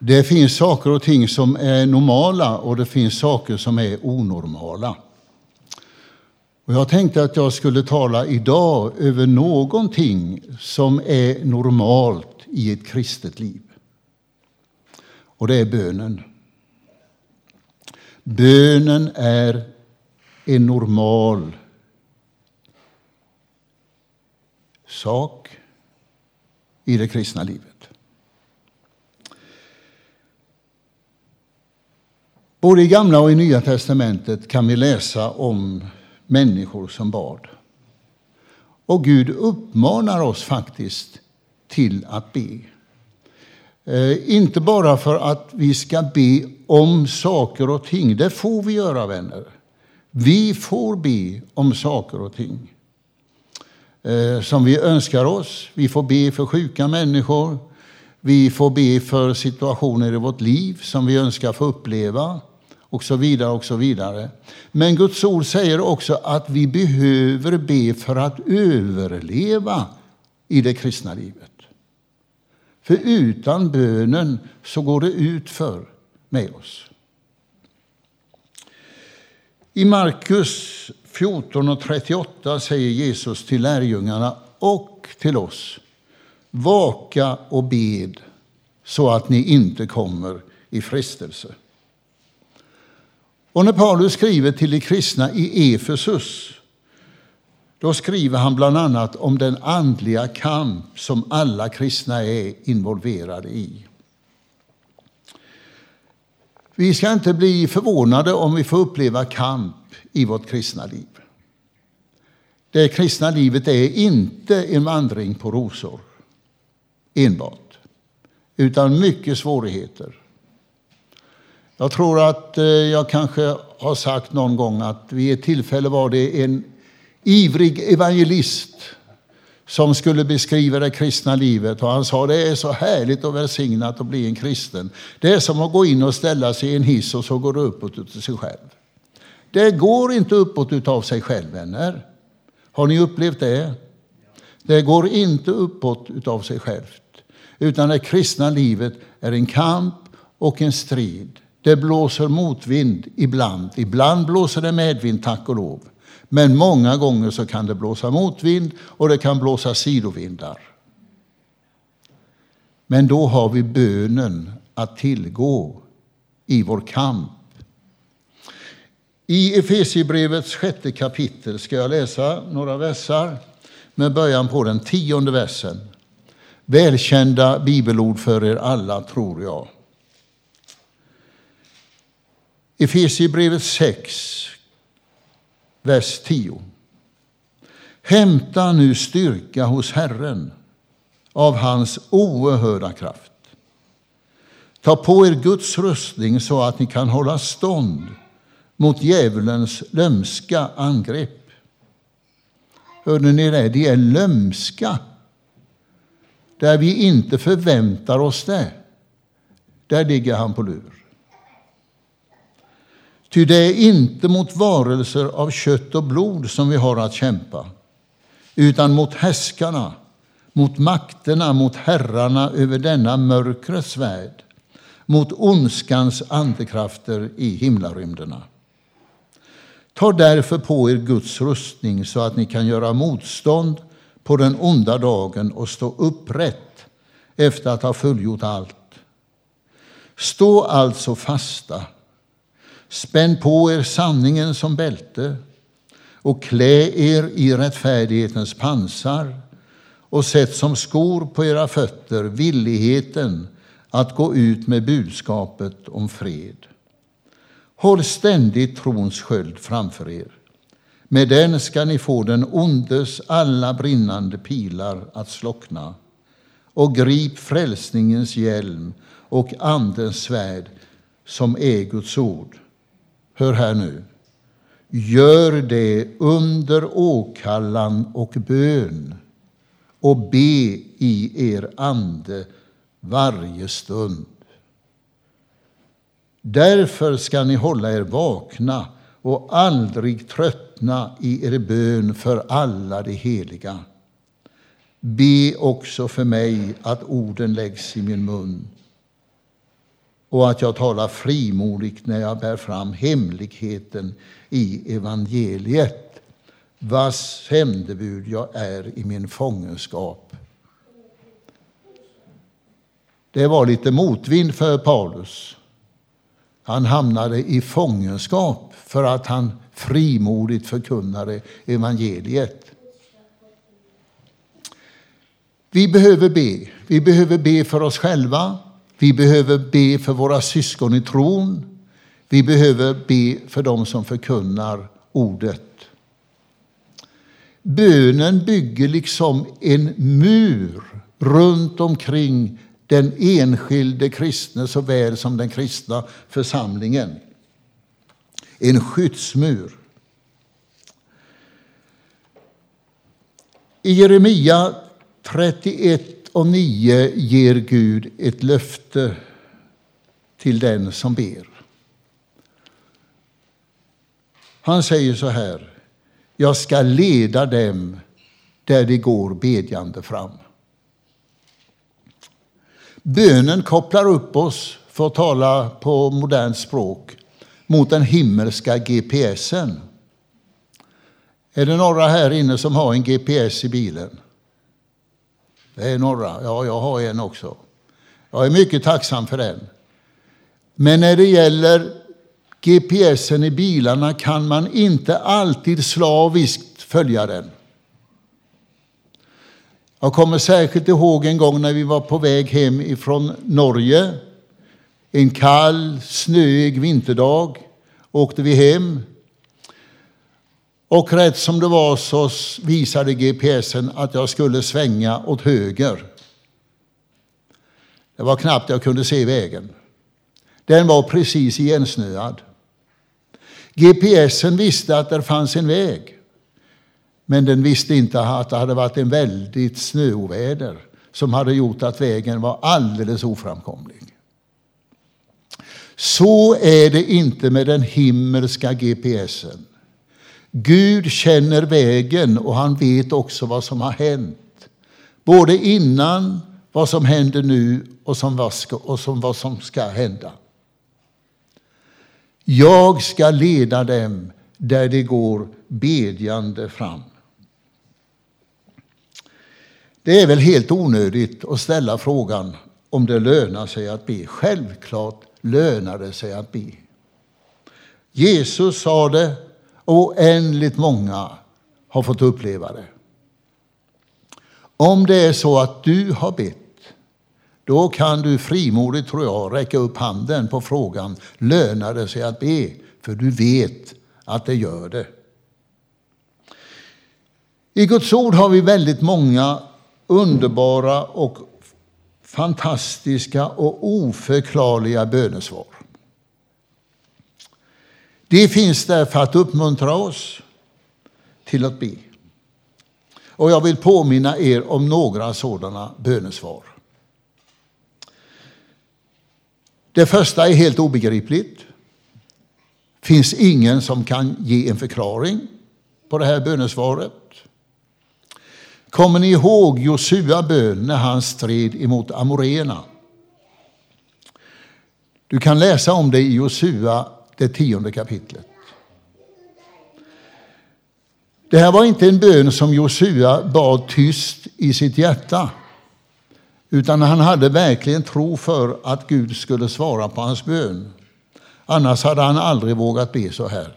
Det finns saker och ting som är normala och det finns saker som är onormala. Och jag tänkte att jag skulle tala idag över någonting som är normalt i ett kristet liv. Och det är bönen. Bönen är en normal sak i det kristna livet. Både i Gamla och i Nya testamentet kan vi läsa om människor som bad. Och Gud uppmanar oss faktiskt till att be. Inte bara för att vi ska be om saker och ting. Det får vi göra, vänner. Vi får be om saker och ting som vi önskar oss. Vi får be för sjuka människor. Vi får be för situationer i vårt liv som vi önskar få uppleva. Och så vidare och så vidare. Men Guds ord säger också att vi behöver be för att överleva i det kristna livet. För utan bönen så går det utför med oss. I Markus 14:38 säger Jesus till lärjungarna och till oss: vaka och bed så att ni inte kommer i frestelse. Och när Paulus skriver till de kristna i Efesus, då skriver han bland annat om den andliga kamp som alla kristna är involverade i. Vi ska inte bli förvånade om vi får uppleva kamp i vårt kristna liv. Det kristna livet är inte en vandring på rosor enbart, utan mycket svårigheter. Jag tror att jag kanske har sagt någon gång att vid ett tillfälle var det en ivrig evangelist som skulle beskriva det kristna livet. Och han sa: det är så härligt och välsignat att bli en kristen. Det är som att gå in och ställa sig i en hiss och så går det uppåt utav sig själv. Det går inte uppåt utav sig själv, vänner. Har ni upplevt det? Det går inte uppåt utav sig självt. Utan det kristna livet är en kamp och en strid. Det blåser motvind ibland. Ibland blåser det medvind, tack och lov. Men många gånger så kan det blåsa motvind och det kan blåsa sidovindar. Men då har vi bönen att tillgå i vår kamp. I Efesierbrevets 6:e kapitel ska jag läsa några versar med början på den 10:e versen. Välkända bibelord för er alla, tror jag. Efesierbrevet 6, vers 10. Hämta nu styrka hos Herren av hans oerhörda kraft. Ta på er Guds rustning så att ni kan hålla stånd mot djävulens lömska angrepp. Hörde ni det? Det är lömska. Där vi inte förväntar oss det. Där ligger han på lur. Ty det är inte mot varelser av kött och blod som vi har att kämpa, utan mot härskarna, mot makterna, mot herrarna över denna mörkrets värld, mot ondskans andekrafter i himlarymderna. Ta därför på er Guds rustning så att ni kan göra motstånd på den onda dagen och stå upprätt efter att ha fullgjort allt. Stå alltså fasta. Spänn på er sanningen som bälte och klä er i rättfärdighetens pansar och sätt som skor på era fötter villigheten att gå ut med budskapet om fred. Håll ständigt trons sköld framför er. Med den ska ni få den ondes alla brinnande pilar att slockna. Och grip frälsningens hjälm och andens svärd som är Guds ord. Hör här nu. Gör det under åkallan och bön och be i er ande varje stund. Därför ska ni hålla er vakna och aldrig tröttna i er bön för alla de heliga. Be också för mig att orden läggs i min mun. och att jag talar frimodigt när jag bär fram hemligheten i evangeliet, vars sändebud jag är i min fångenskap. Det var lite motvind för Paulus. Han hamnade i fångenskap för att han frimodigt förkunnade evangeliet. Vi behöver be. Vi behöver be för oss själva. Vi behöver be för våra syskon i tron. Vi behöver be för dem som förkunnar ordet. Bönen bygger liksom en mur runt omkring den enskilde kristne såväl som den kristna församlingen. En skyddsmur. I Jeremia 31:9 ger Gud ett löfte till den som ber. Han säger så här: jag ska leda dem där de går bedjande fram. Bönen kopplar upp oss, för att tala på modernt språk, mot den himmelska GPSen. Är det några här inne som har en GPS i bilen? Det är några. Ja, jag har en också. Jag är mycket tacksam för den. Men när det gäller GPSen i bilarna kan man inte alltid slaviskt följa den. Jag kommer särskilt ihåg en gång när vi var på väg hem ifrån Norge. En kall, snöig vinterdag åkte vi hem. Och rätt som det var så visade GPSen att jag skulle svänga åt höger. Det var knappt jag kunde se vägen. Den var precis igensnöad. GPSen visste att det fanns en väg. Men den visste inte att det hade varit en väldigt snöoväder som hade gjort att vägen var alldeles oframkomlig. Så är det inte med den himmelska GPSen. Gud känner vägen och han vet också vad som har hänt. Både innan, vad som händer nu och vad som ska hända. Jag ska leda dem där de går bedjande fram. Det är väl helt onödigt att ställa frågan om det lönar sig att be. Självklart lönar det sig att be. Jesus sa det och oändligt många har fått uppleva det. Om det är så att du har bett, då kan du frimodigt, tror jag, räcka upp handen på frågan: lönar det sig att be? För du vet att det gör det. I Guds ord har vi väldigt många underbara och fantastiska och oförklarliga bönesvar. Det finns där för att uppmuntra oss till att be. Och jag vill påminna er om några sådana bönesvar. Det första är helt obegripligt. Finns ingen som kan ge en förklaring på det här bönesvaret. Kommer ni ihåg Josua bön när han stred emot amoréerna? Du kan läsa om det i Josua, det 10:e kapitlet. Det här var inte en bön som Josua bad tyst i sitt hjärta, utan han hade verkligen tro för att Gud skulle svara på hans bön. Annars hade han aldrig vågat be så här.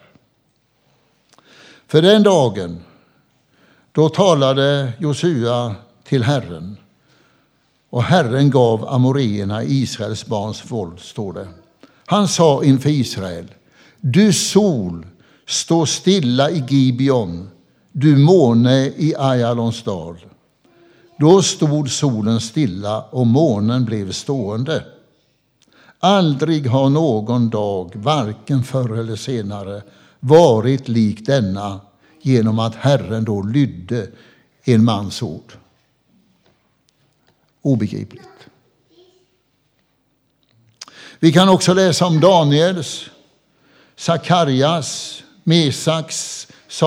För den dagen, då talade Josua till Herren, och Herren gav amoréerna Israels barns våld, står det. Han sa inför Israel: du sol, stå stilla i Gibeon, du måne i Ajalons dal. Då stod solen stilla och månen blev stående. Aldrig har någon dag, varken förr eller senare, varit lik denna, genom att Herren då lydde en mans ord. Obegripligt. Vi kan också läsa om Daniels, Sakarias, Mesaks,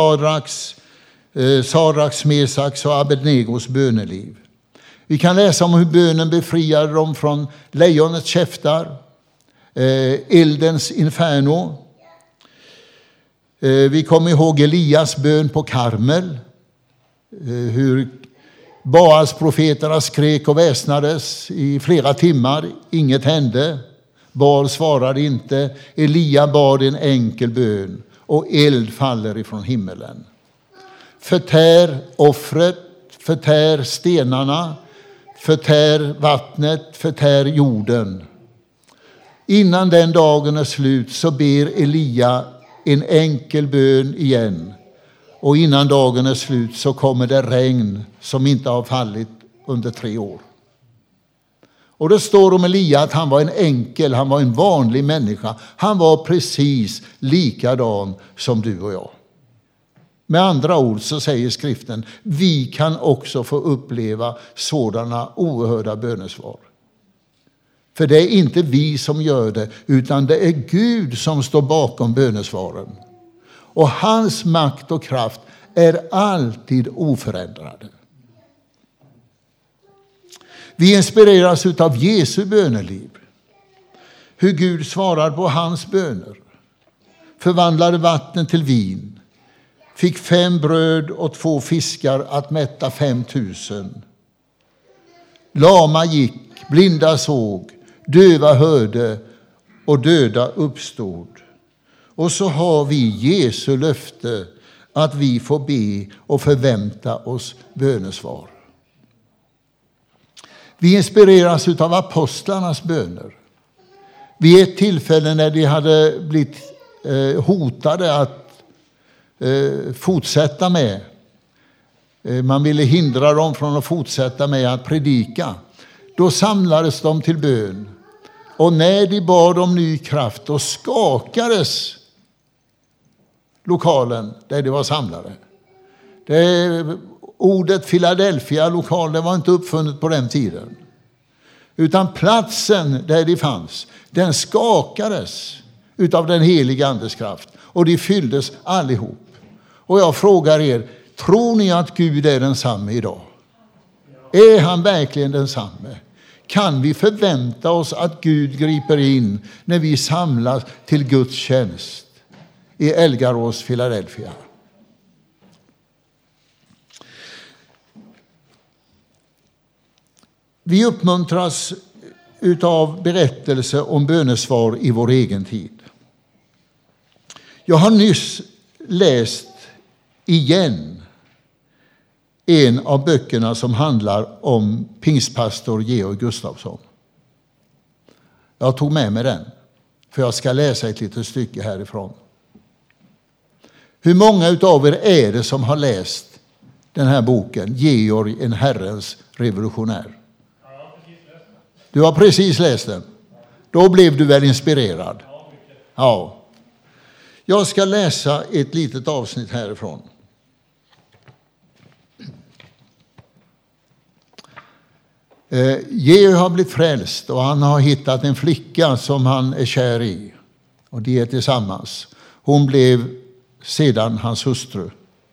Saraks, Mesaks och Abednegos böneliv. Vi kan läsa om hur bönen befriade dem från lejonets käftar, eldens inferno. Vi kommer ihåg Elias bön på Karmel. Hur Baals profeterna skrek och väsnades i flera timmar. Inget hände. Baal svarade inte. Elia bad en enkel bön och eld faller ifrån himmelen. Förtär offret, förtär stenarna, förtär vattnet, förtär jorden. Innan den dagen är slut så ber Elia en enkel bön igen. Och innan dagen är slut så kommer det regn som inte har fallit under 3 år. Och det står om Elia att han var en vanlig människa. Han var precis likadan som du och jag. Med andra ord så säger skriften, vi kan också få uppleva sådana oerhörda bönesvar. För det är inte vi som gör det, utan det är Gud som står bakom bönesvaren. Och hans makt och kraft är alltid oförändrade. Vi inspireras av Jesu böneliv. Hur Gud svarar på hans böner. Förvandlade vatten till vin. Fick 5 bröd och 2 fiskar att mätta 5 000. Lama gick, blinda såg, döva hörde och döda uppstod. Och så har vi Jesu löfte att vi får be och förvänta oss bönesvar. Vi inspireras av apostlarnas böner. Vid ett tillfälle när de hade blivit hotade att fortsätta med. Man ville hindra dem från att fortsätta med att predika. Då samlades de till bön. Och när de bad om ny kraft, då skakades lokalen där de var samlade. Ordet Philadelphia lokal, det var inte uppfunnet på den tiden. Utan platsen där de fanns, den skakades utav den heliga andes kraft. Och de fylldes allihop. Och jag frågar er, tror ni att Gud är densamme idag? Är han verkligen densamme? Kan vi förvänta oss att Gud griper in när vi samlas till Guds tjänst i Elgarås, Philadelphia? Vi uppmuntras utav berättelse om bönesvar i vår egen tid. Jag har nyss läst igen en av böckerna som handlar om pingstpastor Georg Gustafsson. Jag tog med mig den, för jag ska läsa ett litet stycke härifrån. Hur många utav er är det som har läst den här boken, Georg, en Herrens revolutionär? Du har precis läst den. Då blev du väl inspirerad? Ja. Jag ska läsa ett litet avsnitt härifrån. Georg har blivit frälst och han har hittat en flicka som han är kär i. Och de är tillsammans. Hon blev sedan hans hustru.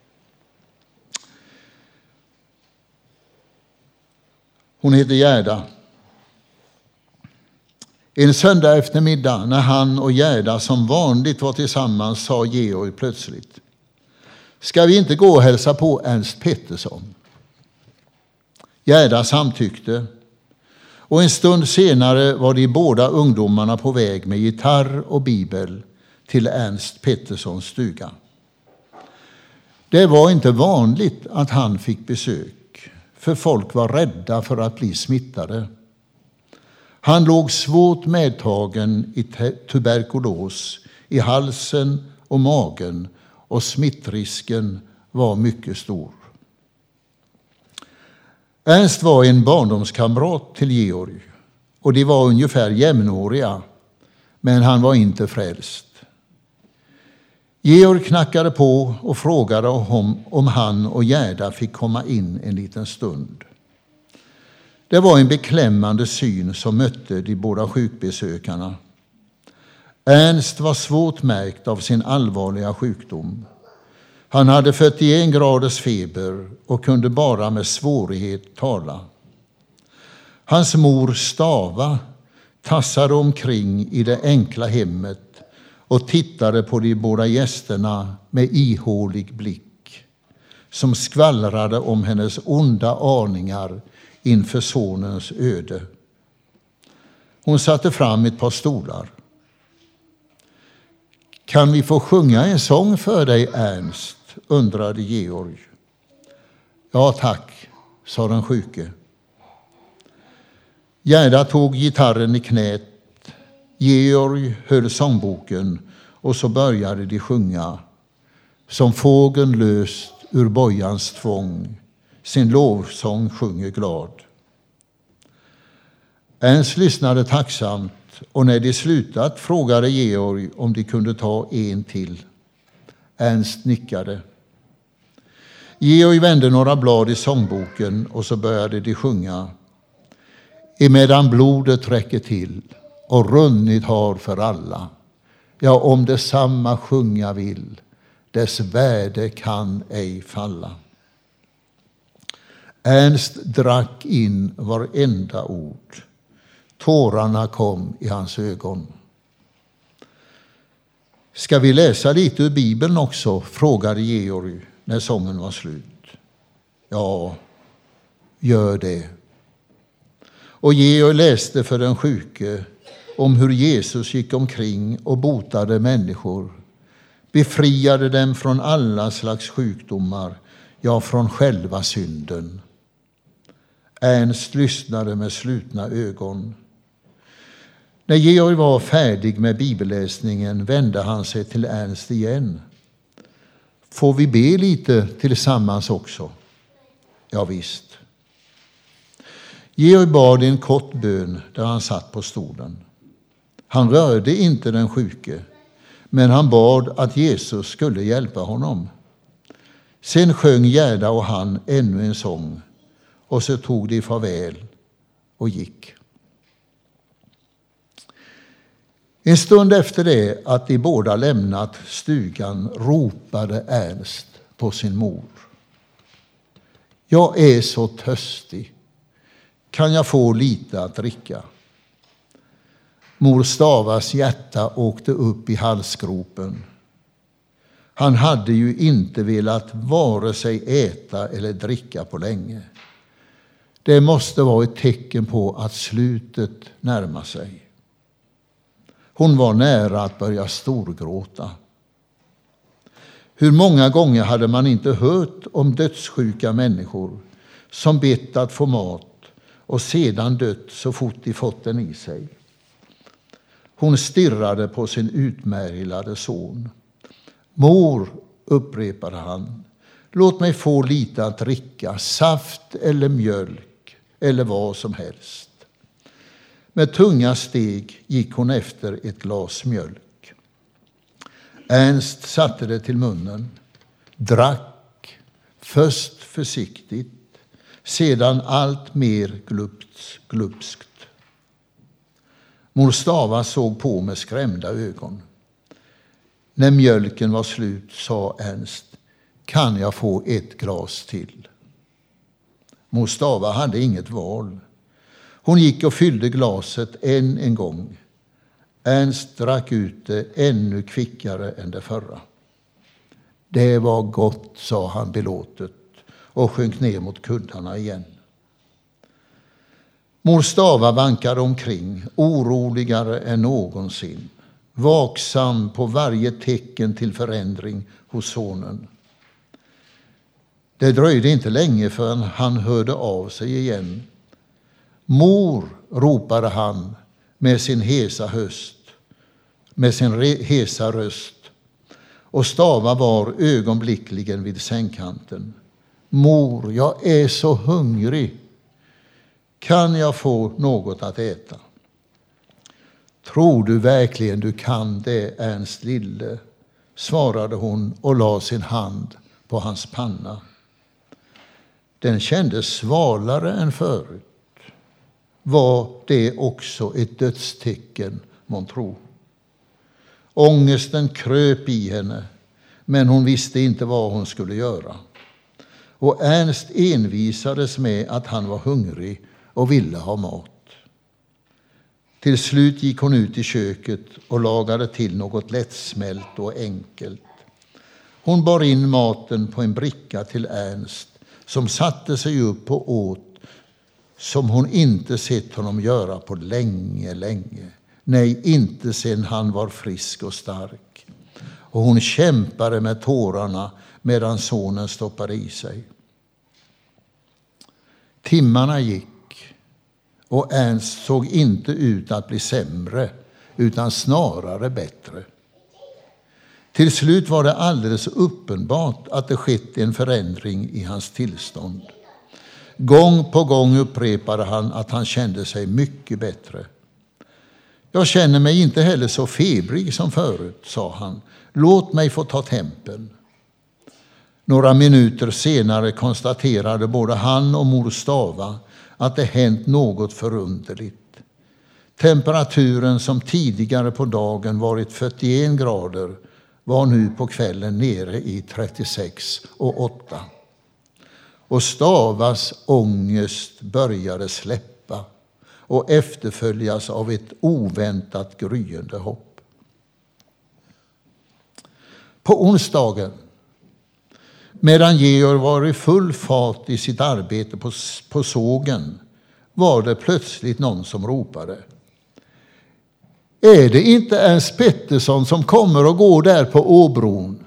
Hon heter Gerda. En söndag eftermiddag när han och Gerda som vanligt var tillsammans sa Georg plötsligt: ska vi inte gå och hälsa på Ernst Pettersson? Gerda samtyckte. Och en stund senare var de båda ungdomarna på väg med gitarr och bibel till Ernst Petterssons stuga. Det var inte vanligt att han fick besök, för folk var rädda för att bli smittade. Han låg svårt medtagen i tuberkulos i halsen och magen, och smittrisken var mycket stor. Ernst var en barndomskamrat till Georg, och de var ungefär jämnåriga, men han var inte frälst. Georg knackade på och frågade om han och Gerda fick komma in en liten stund. Det var en beklämmande syn som mötte de båda sjukbesökarna. Ernst var svårt märkt av sin allvarliga sjukdom. Han hade 41 graders feber och kunde bara med svårighet tala. Hans mor Stava tassade omkring i det enkla hemmet och tittade på de båda gästerna med ihålig blick, som skvallrade om hennes onda aningar inför sonens öde. Hon satte fram ett par stolar. Kan vi få sjunga en sång för dig, Ernst? Undrade Georg. Ja tack, sa den sjuke. Gerda tog gitarren i knät. Georg höll sångboken och så började de sjunga. Som fågeln löst ur bojans tvång, sin lovsång sjunger glad. Ernst lyssnade tacksamt och när de slutat frågade Georg om de kunde ta en till. Ernst nickade. Georg vände några blad i sångboken och så började de sjunga. Emedan blodet räcker till och runnit har för alla. Ja, om detsamma sjunga vill, dess värde kan ej falla. Ernst drack in varenda ord. Tårarna kom i hans ögon. Ska vi läsa lite ur Bibeln också? Frågade Georg när sången var slut. Ja, gör det. Och Georg läste för den sjuke om hur Jesus gick omkring och botade människor, befriade dem från alla slags sjukdomar, ja, från själva synden. Ernst lyssnade med slutna ögon. När Georg var färdig med bibelläsningen vände han sig till Ernst igen. Får vi be lite tillsammans också? Ja, visst. Georg bad en kort bön där han satt på stolen. Han rörde inte den sjuke, men han bad att Jesus skulle hjälpa honom. Sen sjöng Gerda och han ännu en sång och så tog de farväl och gick. En stund efter det att de båda lämnat stugan ropade Ernst på sin mor. Jag är så törstig. Kan jag få lite att dricka? Mor Stavas hjärta åkte upp i halsgropen. Han hade ju inte velat vare sig äta eller dricka på länge. Det måste vara ett tecken på att slutet närmar sig. Hon var nära att börja storgråta. Hur många gånger hade man inte hört om dödssjuka människor som bett att få mat och sedan dött så fort de fått den i sig. Hon stirrade på sin utmärglade son. Mor, upprepade han, låt mig få lite att dricka, saft eller mjölk eller vad som helst. Med tunga steg gick hon efter ett glas mjölk. Ernst satte det till munnen, drack, först försiktigt, sedan allt mer glupskt. Mor Stava såg på med skrämda ögon. När mjölken var slut sa Ernst, kan jag få ett glas till? Mor Stava hade inget val. Hon gick och fyllde glaset än en gång. Ernst drack ut det ännu kvickare än det förra. Det var gott, sa han belåtet och sjönk ner mot kuddarna igen. Mor Stava vankade omkring, oroligare än någonsin, vaksam på varje tecken till förändring hos sonen. Det dröjde inte länge förrän han hörde av sig igen. Mor, ropade han med sin hesa röst, och Stava var ögonblickligen vid sängkanten. Mor, jag är så hungrig. Kan jag få något att äta? Tror du verkligen du kan det, Ernst lille? Svarade hon och la sin hand på hans panna. Den kändes svalare än förut. Var det också ett dödstecken, månntro? Ångesten kröp i henne, men hon visste inte vad hon skulle göra. Och Ernst envisades med att han var hungrig och ville ha mat. Till slut gick hon ut i köket och lagade till något lättsmält och enkelt. Hon bar in maten på en bricka till Ernst, som satte sig upp och åt som hon inte sett honom göra på länge. Nej, inte sedan han var frisk och stark. Och hon kämpade med tårarna medan sonen stoppade i sig. Timmarna gick och Ernst såg inte ut att bli sämre utan snarare bättre. Till slut var det alldeles uppenbart att det skett en förändring i hans tillstånd. Gång på gång upprepade han att han kände sig mycket bättre. Jag känner mig inte heller så febrig som förut, sa han. Låt mig få ta tempen. Några minuter senare konstaterade både han och mor Stava att det hänt något förunderligt. Temperaturen som tidigare på dagen varit 41 grader var nu på kvällen nere i 36,8. Och Stavas ångest började släppa och efterföljas av ett oväntat gryende hopp. På onsdagen, medan Georg var i full fart i sitt arbete på sågen, var det plötsligt någon som ropade. Är det inte Ernst Pettersson som kommer och går där på Åbron?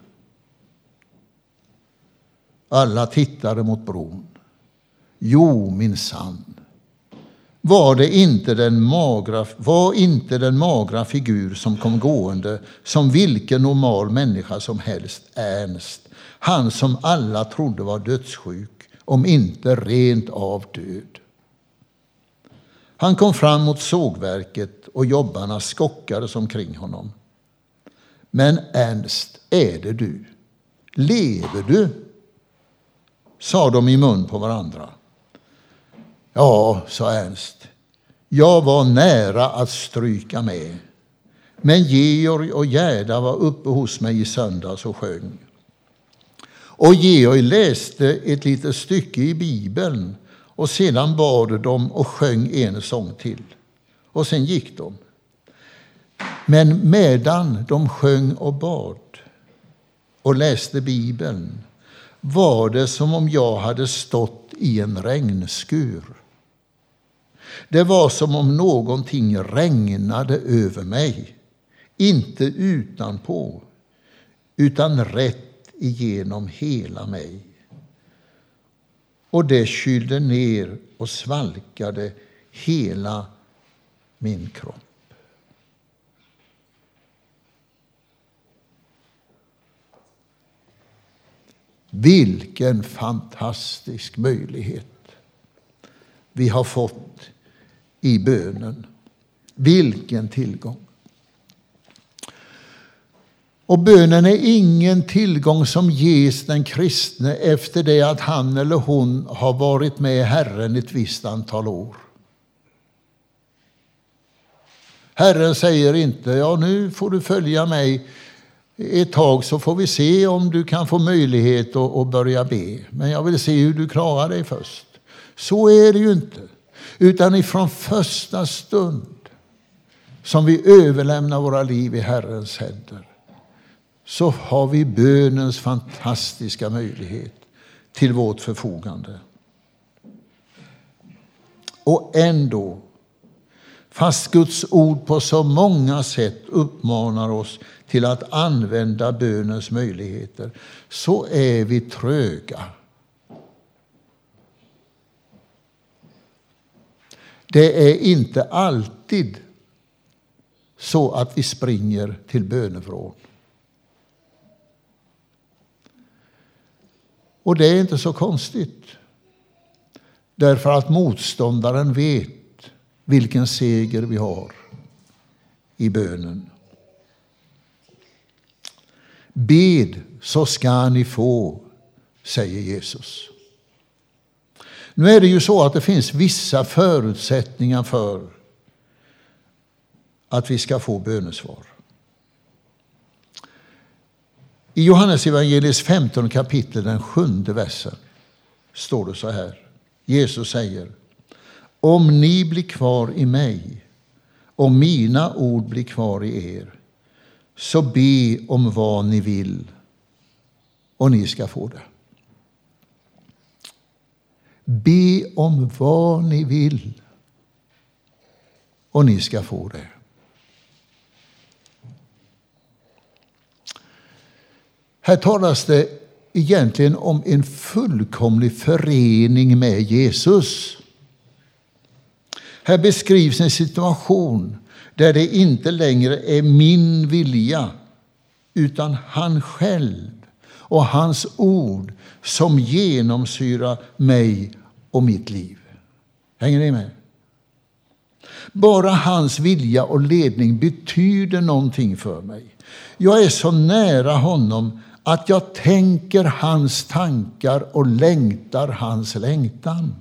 Alla tittade mot bron. Jo, minsann. Var inte den magra figur som kom gående som vilken normal människa som helst, Ernst, han som alla trodde var dödssjuk, om inte rent av död. Han kom fram mot sågverket och jobbarna skockades omkring honom. Men Ernst, är det du? Lever du? Sa de i mun på varandra. Ja, sa Ernst. Jag var nära att stryka med. Men Georg och Gerda var uppe hos mig i söndags och sjöng. Och Georg läste ett litet stycke i Bibeln och sedan bad de och sjöng en sång till. Och sen gick de. Men medan de sjöng och bad och läste Bibeln var det som om jag hade stått i en regnskur. Det var som om någonting regnade över mig. Inte utanpå, utan rätt igenom hela mig. Och det kylde ner och svalkade hela min kropp. Vilken fantastisk möjlighet vi har fått i bönen. Vilken tillgång. Och bönen är ingen tillgång som ges den kristne efter det att han eller hon har varit med Herren ett visst antal år. Herren säger inte, ja nu får du följa mig ett tag så får vi se om du kan få möjlighet att börja be. Men jag vill se hur du klarar dig först. Så är det ju inte. Utan ifrån första stund som vi överlämnar våra liv i Herrens händer så har vi bönens fantastiska möjlighet till vårt förfogande. Och ändå, fast Guds ord på så många sätt uppmanar oss till att använda bönens möjligheter, så är vi tröga. Det är inte alltid så att vi springer till bönevrån. Och det är inte så konstigt. Därför att motståndaren vet vilken seger vi har i bönen. Bed så ska ni få, säger Jesus. Nu är det ju så att det finns vissa förutsättningar för att vi ska få bönesvar. I Johannes evangeliets 15 kapitel, den 7:e versen, står det så här. Jesus säger, om ni blir kvar i mig och mina ord blir kvar i er, så be om vad ni vill och ni ska få det. Be om vad ni vill och ni ska få det. Här talas det egentligen om en fullkomlig förening med Jesus. Här beskrivs en situation där det inte längre är min vilja utan han själv och hans ord som genomsyrar mig och mitt liv. Hänger ni med? Bara hans vilja och ledning betyder någonting för mig. Jag är så nära honom att jag tänker hans tankar och längtar hans längtan.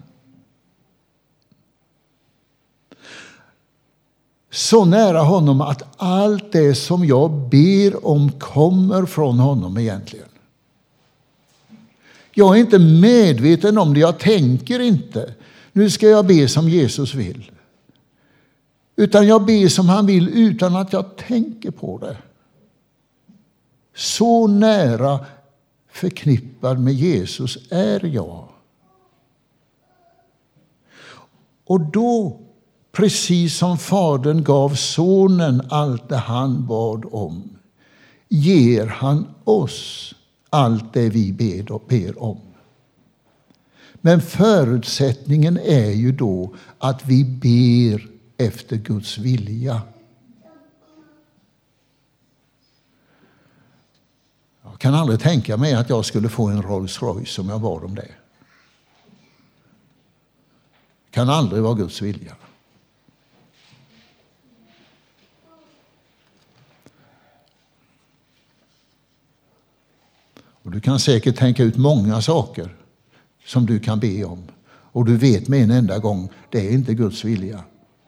Så nära honom att allt det som jag ber om kommer från honom egentligen. Jag är inte medveten om det, jag tänker inte. Nu ska jag be som Jesus vill. Utan jag ber som han vill utan att jag tänker på det. Så nära förknippad med Jesus är jag. Och då, precis som fadern gav sonen allt det han bad om, ger han oss allt det vi ber om. Men förutsättningen är ju då att vi ber efter Guds vilja. Jag kan aldrig tänka mig att jag skulle få en Rolls Royce om jag bad om det. Det kan aldrig vara Guds vilja. Och du kan säkert tänka ut många saker som du kan be om. Och du vet med en enda gång, det är inte Guds vilja.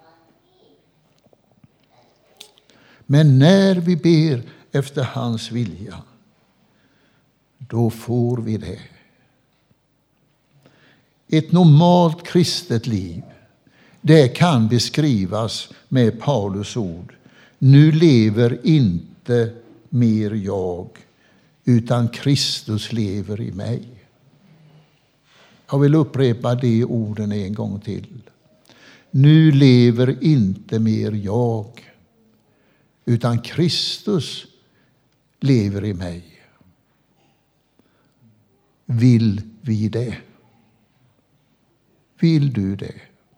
Men när vi ber efter hans vilja, då får vi det. Ett normalt kristet liv, det kan beskrivas med Paulus ord. Nu lever inte mer jag, utan Kristus lever i mig. Jag vill upprepa de orden en gång till. Nu lever inte mer jag, utan Kristus lever i mig. Vill vi det? Vill du det?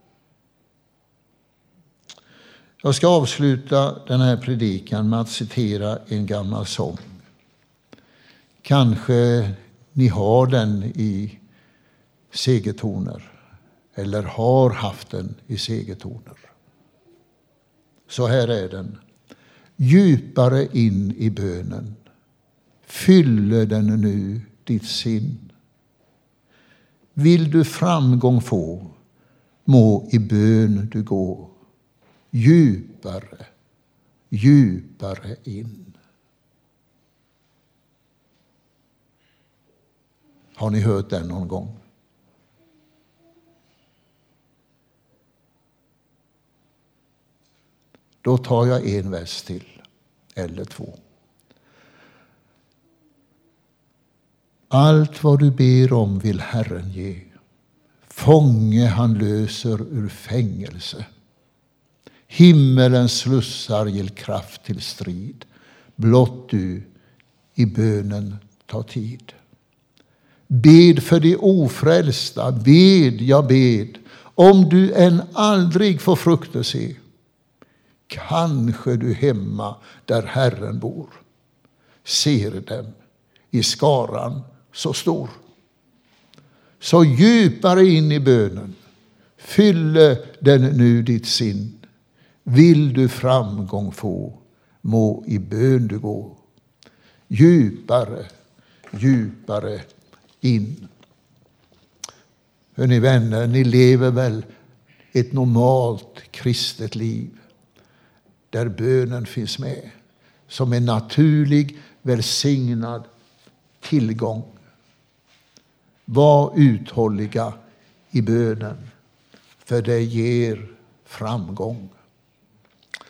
Jag ska avsluta den här predikan med att citera en gammal sång. Kanske ni har den i segertoner eller har haft den i segertoner. Så här är den. Djupare in i bönen. Fyller den nu ditt sinn. Vill du framgång få, må i bön du gå. Djupare, djupare in. Har ni hört den någon gång? Då tar jag en vers till, eller två. Allt vad du ber om vill Herren ge. Fånge han löser ur fängelse. Himmelens slussar ger kraft till strid. Blott du i bönen tar tid. Bed för de ofrälsta, bed, jag bed. Om du än aldrig får frukter se, kanske du hemma där Herren bor ser dem i skaran så stor. Så djupare in i bönen, fylle den nu ditt sinn. Vill du framgång få, må i bön du gå. Djupare, djupare in. Hörrni vänner, ni lever väl ett normalt kristet liv där bönen finns med som en naturlig, välsignad tillgång. Var uthålliga i bönen, för det ger framgång.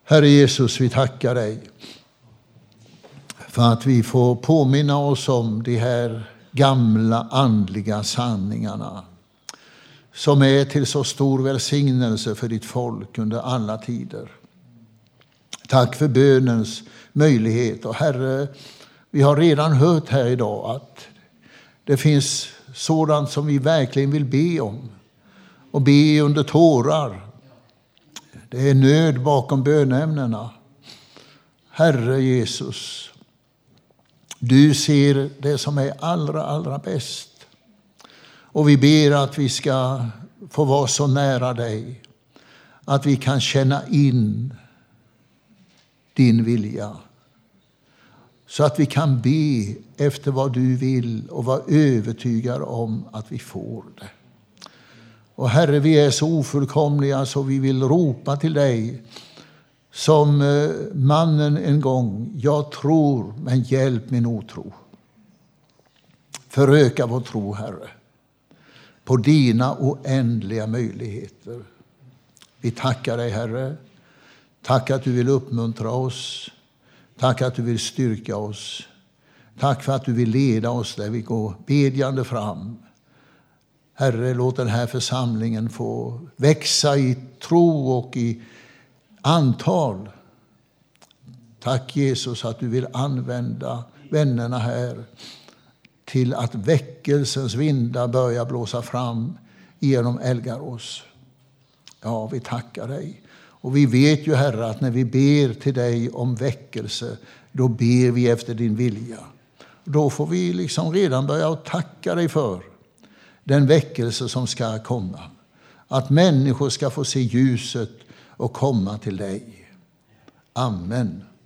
Herre Jesus, vi tackar dig för att vi får påminna oss om de här gamla andliga sanningarna som är till så stor välsignelse för ditt folk under alla tider. Tack för bönens möjlighet. Och Herre, vi har redan hört här idag att det finns sådant som vi verkligen vill be om och be under tårar. Det är nöd bakom bönämnena. Herre Jesus, du ser det som är allra bäst. Och vi ber att vi ska få vara så nära dig att vi kan känna in din vilja. Så att vi kan be efter vad du vill och vara övertygade om att vi får det. Och Herre, vi är så ofullkomliga så vi vill ropa till dig som mannen en gång: jag tror, men hjälp min otro. Föröka vår tro, Herre, på dina oändliga möjligheter. Vi tackar dig, Herre. Tack att du vill uppmuntra oss. Tack att du vill styrka oss. Tack för att du vill leda oss där vi går bedjande fram. Herre, låt den här församlingen få växa i tro och i antal. Tack Jesus att du vill använda vännerna här till att väckelsens vindar börjar blåsa fram genom Elgarås. Ja, vi tackar dig. Och vi vet ju, Herre, att när vi ber till dig om väckelse, då ber vi efter din vilja. Då får vi liksom redan börja att tacka dig för den väckelse som ska komma. Att människor ska få se ljuset och komma till dig. Amen.